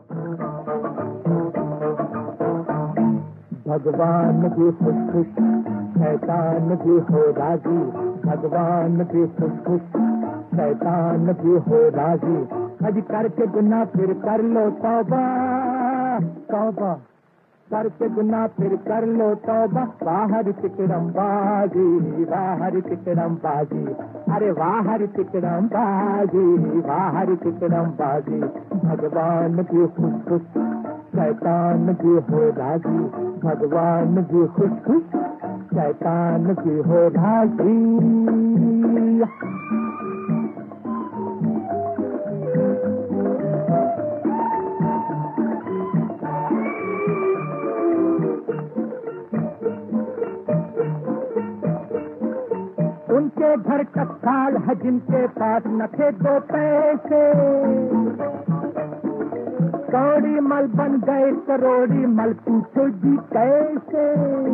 भगवान भी खुश खुश, शैतान भी हो राजी। भगवान भी खुश खुश, शैतान भी हो राजी। अज करके गुनाह फिर कर लो तौबा, तौबा करके गुनाह फिर कर लो तौबा। बाहर तिकड़म बाजी, बाहर तिकड़म बाजी। अरे बाहर तिकड़म बाजी, बाहर तिकड़म बाजी। भगवान भी खुश खुश, शैतान भी हो राजी। भगवान भी खुश खुश, शैतान भी हो राजी। उनके घर टकसाल है जिनके पास न थे दो पैसे। कौड़ी मल बन गए करोड़ी मल, पूछो जी कैसे।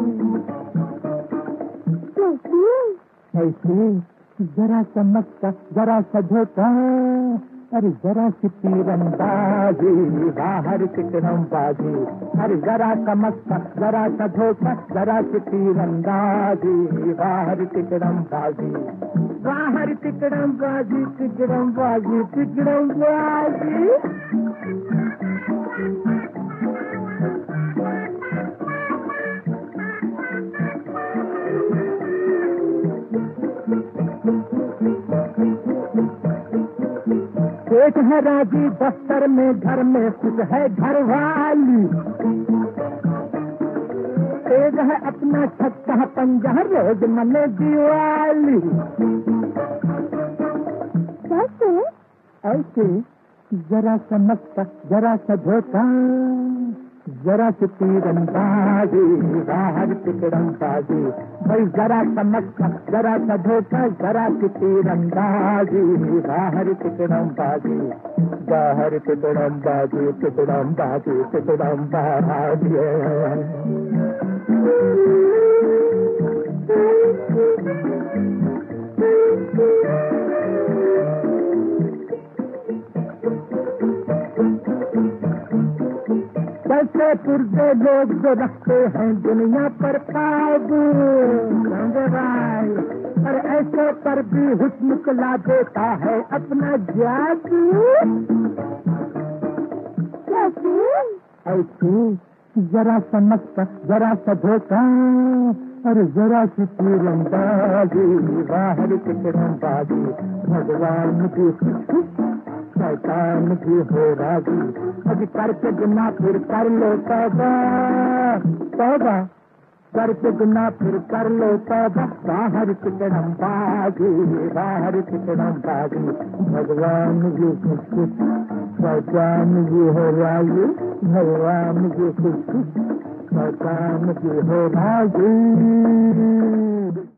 ऐसे जरा चमकता जरा सा धोखा, अरे जरा सी तीरंदाजी। बाहर तिकड़म बाजी। अरे जरा चमकता जरा सा धोखा, जरा सी तीरंदाजी। बाहर तिकड़म बाजी, बाहर तिकड़म बाजी। तिकड़म बाजी, तिकड़म बाजी। एक है राजी दफ्तर में, घर में खुश है घरवाली। एक है अपना छक्का पंजा, रोज मने दिवाली। कैसे? ऐसे जरा चमकता जरा सा धोखा, जरा सी तीरंदाजी। बाहर तिकड़म बाजी। भाई जरा चमकता जरा सा धोखा, जरा सी तीरंदाजी। बाहर तिकड़म बाजी, बाहर तिकड़म बाजी। तिकड़म बाजी, तिकड़म बाजी। कैसे पुरजे लोग जो रखते हैं दुनिया पर काबू, भाई और ऐसे पर भी हुस्न ला देता है अपना जादू। ऐसे जरा चमकता जरा सा धोखा, और जरा सी तीरंदाजी। बाहर तिकड़म बाजी। भगवान भी खुश, शैतान भी हो राजी। अज करके गुनाह फिर कर लो तौबा, तौबा करके गुनाह फिर कर लो तौबा। बाहर तिकड़म बाजी, बाहर तिकड़म बाजी। भगवान भी खुश खुश, शैतान भी हो राजी। भगवान भी खुश खुश, शैतान भी हो राजी।